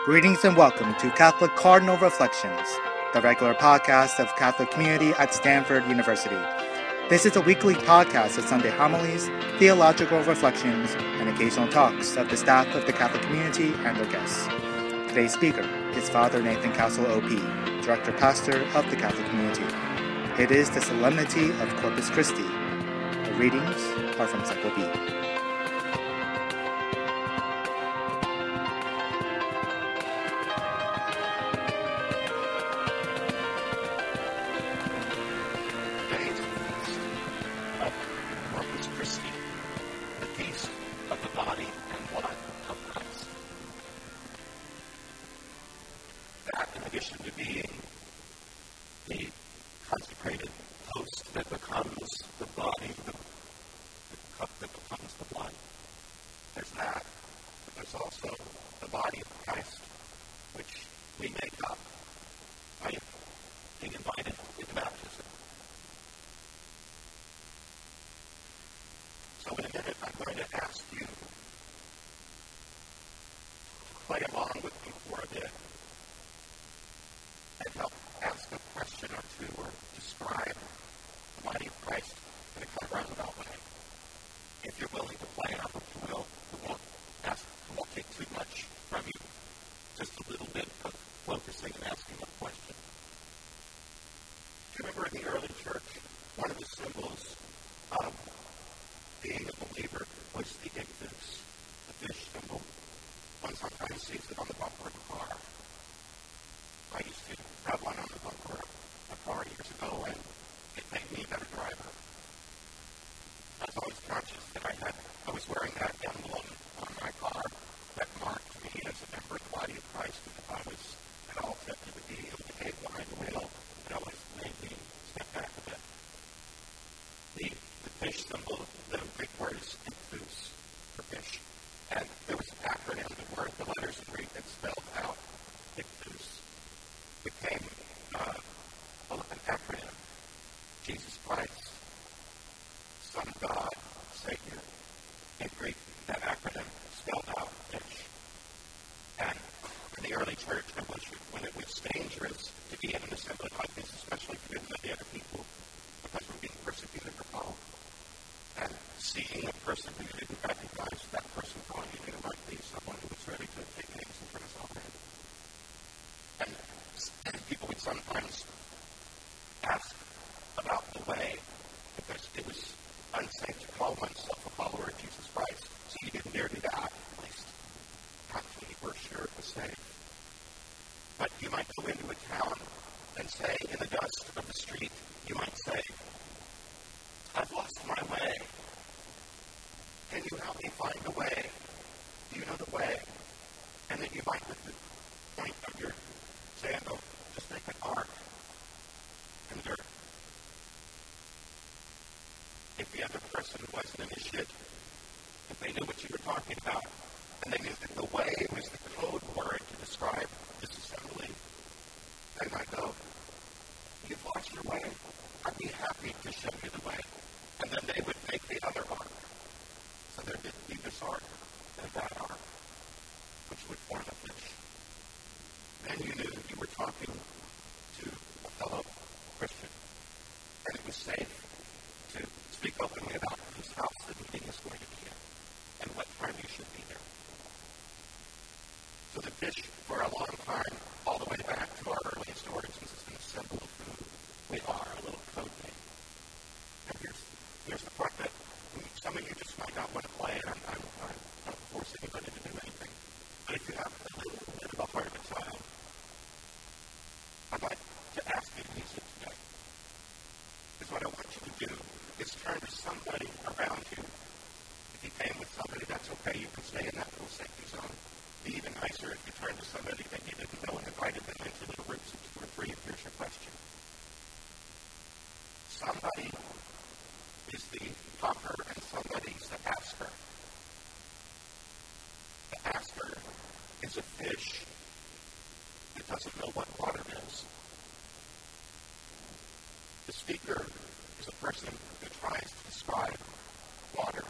Greetings and welcome to Catholic Cardinal Reflections, the regular podcast of Catholic community at Stanford University. This is a weekly podcast of Sunday homilies, theological reflections, and occasional talks of the staff of the Catholic community and their guests. Today's speaker is Father Nathan Castle, OP, Director Pastor of the Catholic community. It is the Solemnity of Corpus Christi. The readings are from Cycle B.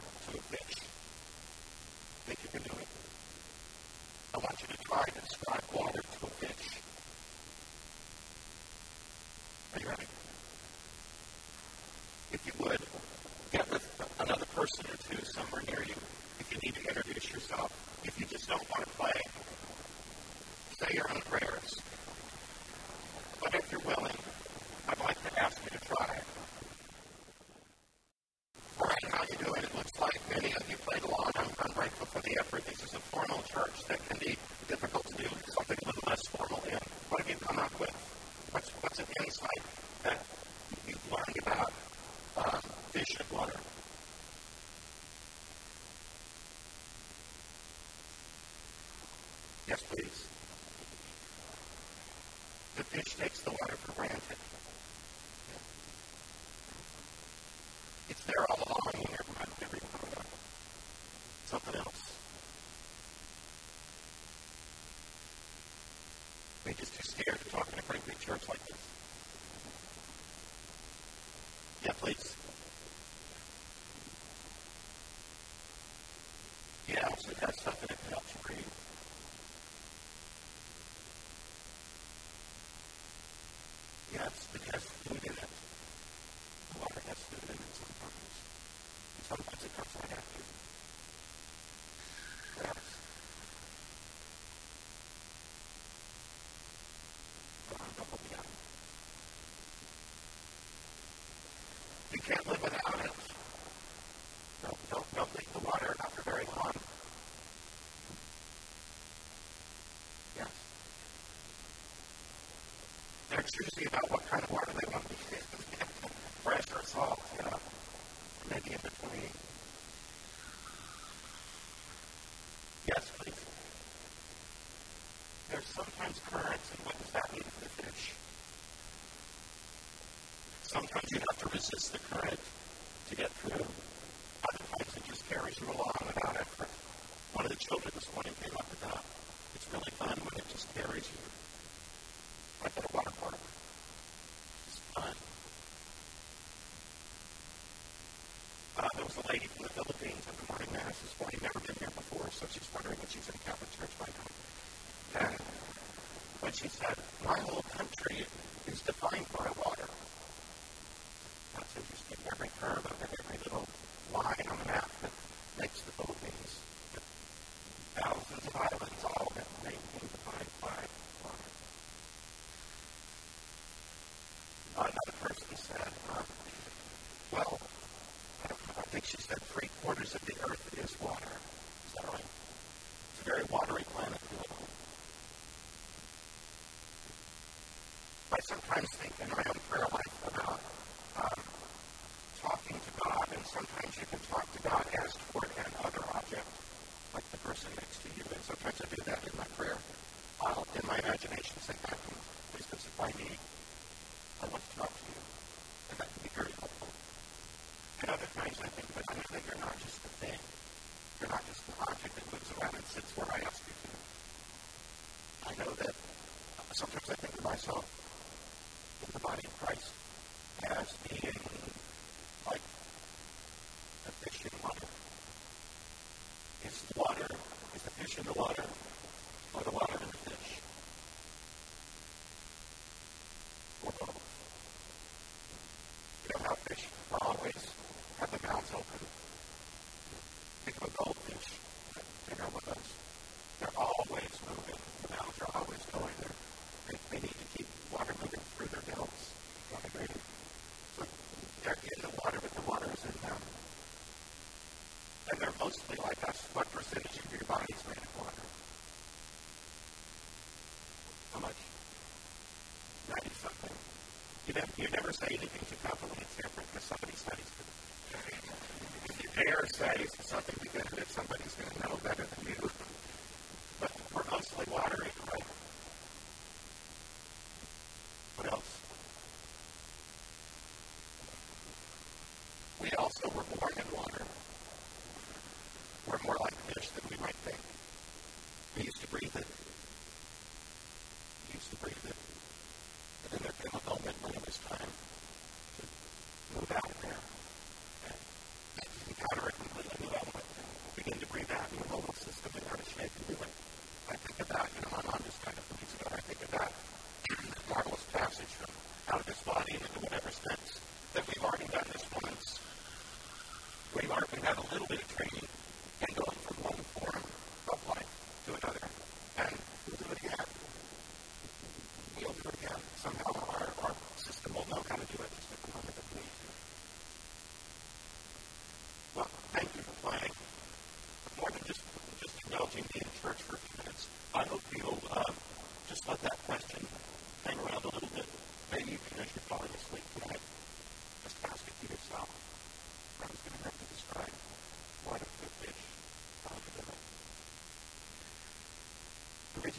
Think you can do it? I want you to try to describe water to a fish. Are you ready? If you would, get with another person or two somewhere near you. If you need to introduce yourself, if you just don't want to play, say your own prayers. But if you're willing, I'd like to ask you to try. All right, how you doing? It looks like many of you played along. I'm grateful for the effort. This is a formal church that can be difficult to do something a little less formal in. What have you come up with? What's an insight that you've learned about fish and water? Yes, please. The fish takes the water for granted. It's there all along in your mind, every moment. Something else. We're just too scared to talk in a great big church like this. Yeah, please. Yeah, so it has stuff in it that helps you breathe. Yes, it has food in it. The water has food in it sometimes. And sometimes it comes right after you. Yes. You can't live without it. Don't leave the water after very long. Yes. They're choosy about what kind of water they want to use. Fresh or salt, maybe in between. Yes, please. There's sometimes currents, and what does that mean for the fish? Sometimes you have to resist the current to get through. Other times it just carries you along without effort. One of the children this morning came up with that. It's really fun when it just carries you. Like at a water park. It's fun. There was a lady from the Philippines at the morning mass this morning, never been here before, so she's wondering what she's in Catholic Church by now. And when she said, my whole country is defined by water. That's interesting. Every curve of every little line on the map that makes the Philippines. Thousands of islands, all that being defined by water. Another person said, well, I think she said 3/4 of the earth is water. Is that right? It's a very watery planet. I sometimes think in my own prayer life about talking to God, and sometimes you can talk to God as toward an other object, like the person next to you, and sometimes I do that in my prayer. I'll, in my imagination, say, God, please supply me. I want to talk to you. And that can be very helpful. And other times I think, but I know that you're not just the thing. You're not just the object that moves around and sits where I ask you to. I know that sometimes I think of myself in the body of Christ as being like a fish in water. Is the fish in the water, or the water in the fish? Or both? You know how fish always have their mouths open. Think of a goldfish. They know what those. They're always moving. The mouths are always going there. They need to keep water moving through their gills. So they're in the water, but the water is in them. And they're mostly like us. What percentage of your body is made of water? How much? 90-something. You never say anything to Kathleen it's different because somebody studies it. If you dare say something definitive, somebody's going to know better than you. But we're mostly watery, right? What else? We also were born in water. We're more like fish than we might think. We used to breathe it. And then there came a moment when it was time to move out there. And encounter a completely new element. Begin to breathe out, and your whole system in order to shape and do it. I think of that, my mom just kind of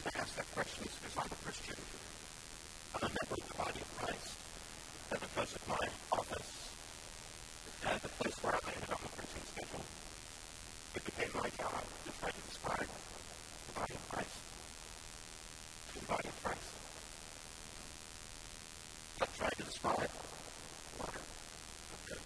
reason I ask that question is because I'm a Christian. I'm a member of the body of Christ. And because of my office, and the place where I landed on the preaching schedule, it became my job to try to describe the body of Christ. To the body of Christ. I tried to describe water of church.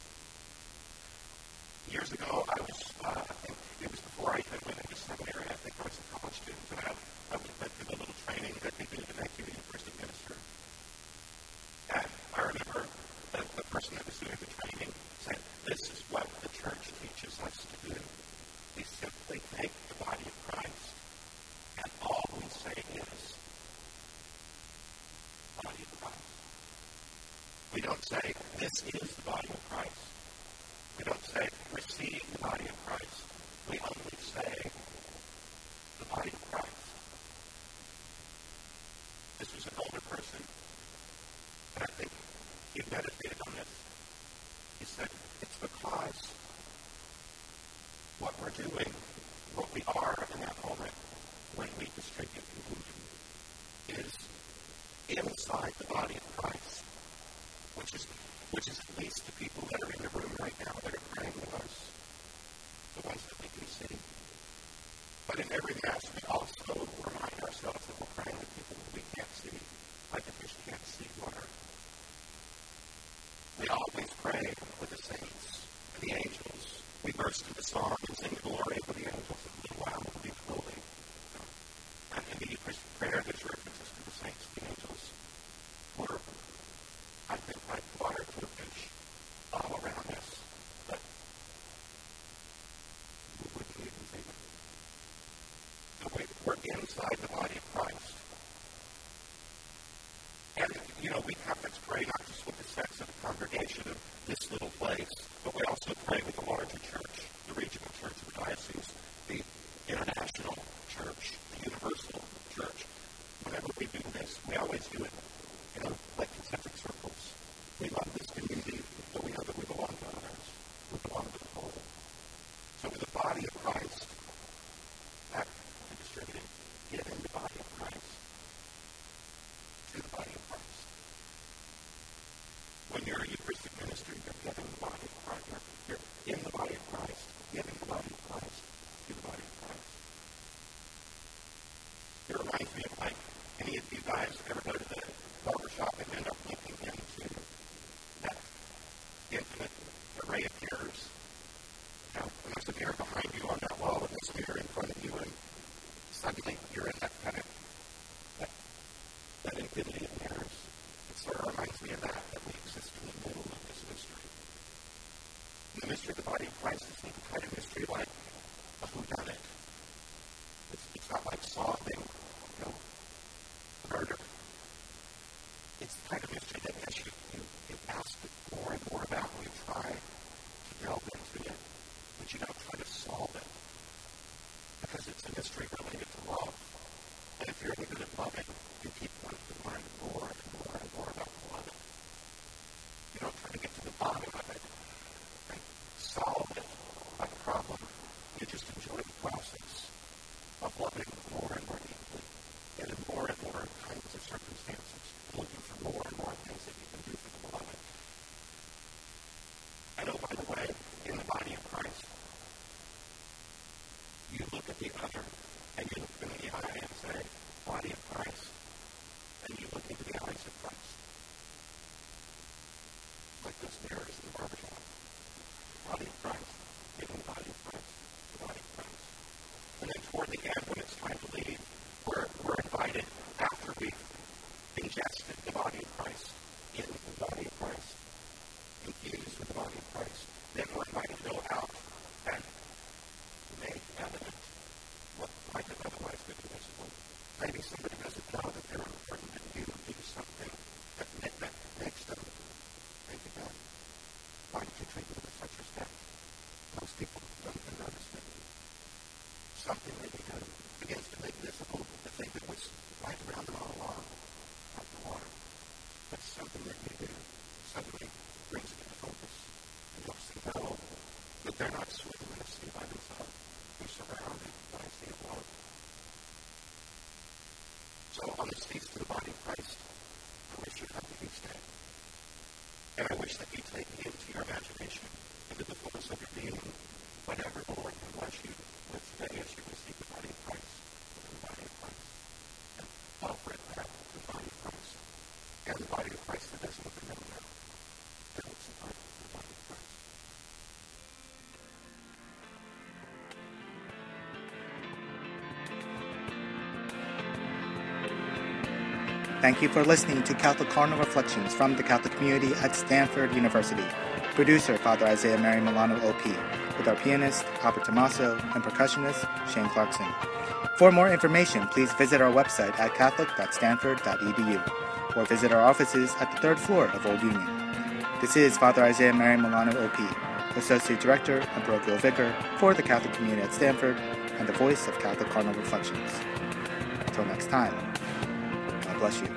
Years ago, I think it was before I even went into seminary. I think I was a college student, and I went through the little training that they do to make you a university minister. And I remember the person that was doing the training said, "This is what the church teaches us to do. We simply take the body of Christ, and all we say is, body of Christ." We don't say, "This is the body of Christ." We don't say, "Receive the body of Christ." We only say, the body of Christ. This was an older person, and I think he meditated on this. He said, it's because what we're doing, what we are in that moment when we distribute communion, is inside the body of Christ, which is at least the people that are in the room right now that are praying with us, the ones that we can see. But in every Mass, we also remind ourselves that we're praying with people we can't see, like the fish can't see water. We always pray with the saints and the angels. We burst into song and sing glory with the angels, and a little while we'll be holy. And in the Eucharistic prayer, there's references to the saints and the angels who are, I think, like water to a fish all around us, but we wouldn't even think of it. So we're inside the body of Christ. And, we Catholics pray not just with the sense of the congregation of this little place, but we also pray with the larger church, the regional church, the diocese, the international church, the universal church. Whenever we do this, we always do it, like concentric circles. We love this community, but we know that we belong to others. We belong to the whole. So with the body of Christ, back to distributing, giving the body of Christ to the body of Christ. When you're a Eucharistic minister, you're giving the body of Christ. You're in the body of Christ, giving the body of Christ to the body of Christ. It reminds me of, like, any of you guys ever go to the barbershop and end up looking into that infinite array of mirrors. And there's a mirror behind you on that wall, and there's a mirror in front of you, and suddenly you're in that kind of, that infinity of mirrors. It sort of reminds me of that we exist in the middle of this mystery. And the mystery of the body of Christ is not the kind of mystery like a whodunit. It's not like solving, murder. It's the kind of mystery that as you ask more and more about, and you try to delve into it, but you don't try to solve it. Because it's a mystery related to love. And if you're any good at loving, you keep wanting to learn more and more and more about love. You don't try to get to the bottom of it and solve it like a problem. You just enjoy the process of loving more and more deeply, and in more and more kinds of circumstances, looking for more and more things that you can do for the beloved. I know, by the way, in the body of Christ, you look at the other, and you look them in the eye and say, body of Christ, and you look into the eyes of Christ. Like those mirrors in the barbershop. Body of Christ, giving the body of Christ, the body of Christ. And then toward the end, when it's time to leave, we're invited, after we've ingested the body of Christ, in the body of Christ, infused with the body of Christ, then we're invited to go out and make evident what might have otherwise been invisible. Maybe somebody doesn't know that they're important, and you do something that makes them think about, why did you treat me with such respect? Most people don't even notice it. Something that you do begins to make visible the thing that was right around them all along, like the water. But something that you do suddenly brings it into focus, and helps them know that they're not swimming in a sea by themselves. They're surrounded by a sea of love. So on this feast of the body of Christ, I wish you happy feast day. And I wish that you take into your imagination, into the fullness of your being, whatever the Lord can bless you with today as you receive the body of Christ, the body of Christ, and offer it back to the body of Christ. And the body of Christ that doesn't look around now. That looks like the body of Christ. Thank you for listening to Catholic Cardinal Reflections from the Catholic community at Stanford University. Producer, Father Isaiah Mary Milano, OP, with our pianist, Albert Tommaso, and percussionist, Shane Clarkson. For more information, please visit our website at catholic.stanford.edu or visit our offices at the 3rd floor of Old Union. This is Father Isaiah Mary Milano, OP, Associate Director and Parochial Vicar for the Catholic community at Stanford and the voice of Catholic Cardinal Reflections. Until next time, God bless you.